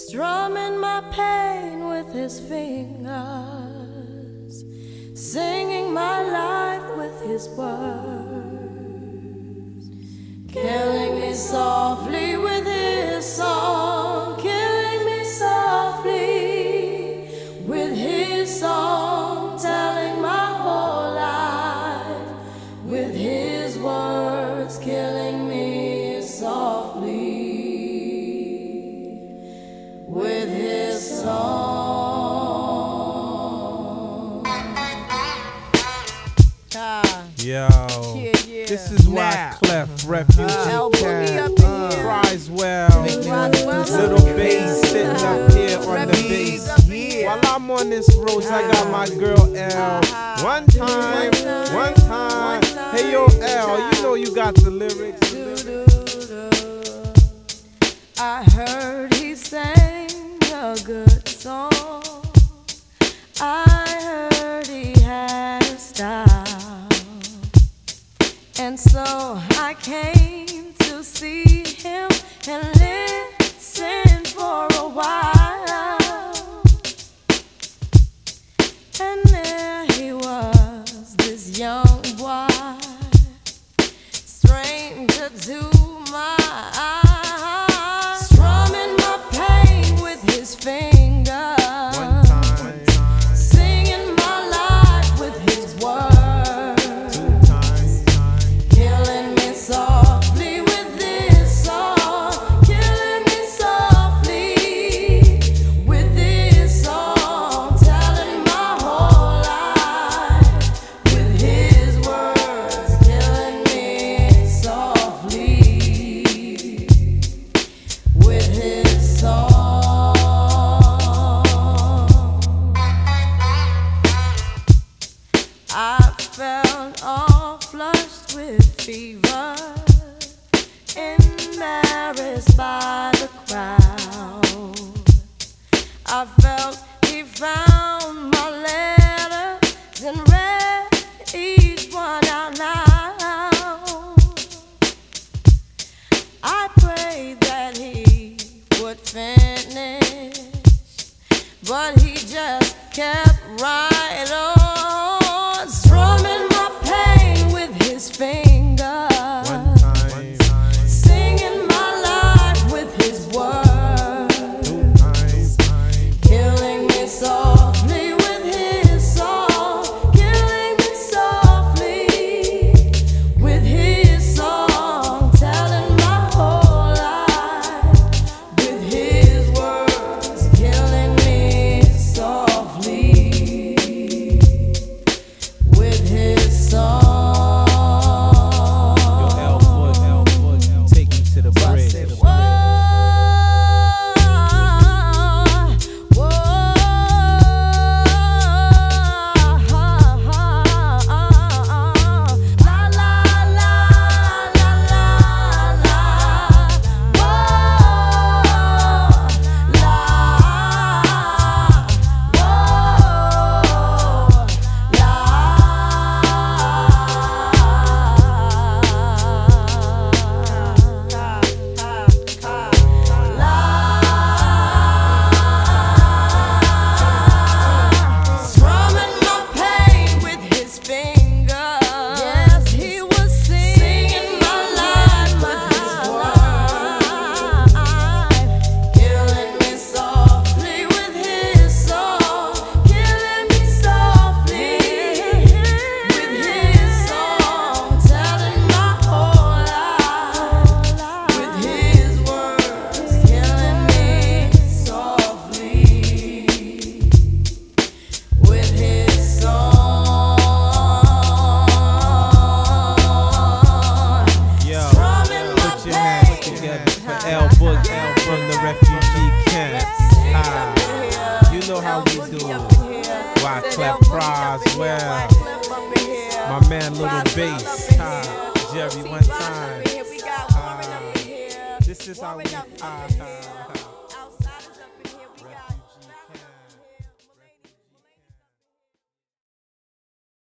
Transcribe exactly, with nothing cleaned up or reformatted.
strumming my pain with his fingers, singing my life with his words, killing me softly with his song, killing me softly with his song, telling my whole life with his words, killing me softly with his song. Ah, Yo, yeah, yeah. this is why Now. Clef, Refugee Uh, Boogie Cat, up in here. Criswell, Criswell Little up Bass here. sitting up here on the Refugees bass. up in here. While I'm on this road, I got my girl L. One time, one time. Hey yo, L, you know you got the lyrics. I heard he sang a good song. I heard he had a style. And so I came to see him and listen for a while. And there he was, this young boy, stranger to my eyes, strumming my pain with his fingers, One time, singing my life with his words, two times, killing me softly with this song, killing me softly with this song, telling my whole life with his words, killing me softly with his song. I felt all flushed with fever, embarrassed by the crowd. I felt he found my letters and read each one out loud. I prayed that he would finish, but he just kept right on, strumming my pain with his fingers, one time, singing my life with his words, two times, killing me softly with his song, killing me softly with his song, telling my whole life with his words, killing me softly with his song. Yo, L Foot, L Foot, take me to the bridge. Whoa, whoa, la la la la la la, whoa, la, strumming my pain with his fingers. Yes, he was singing my life with his words, killing me softly with his song, killing me softly with his song, telling my whole life with his words, killing me softly with his song. Yo, Strumming my put your hands pain. together for L Boog, L from the refugee camp. Ah, you know how we do. Why Clef Criswell, my man Little Bass, ah, Jerry one time. Ah, this is how we. Ah, ah, ah.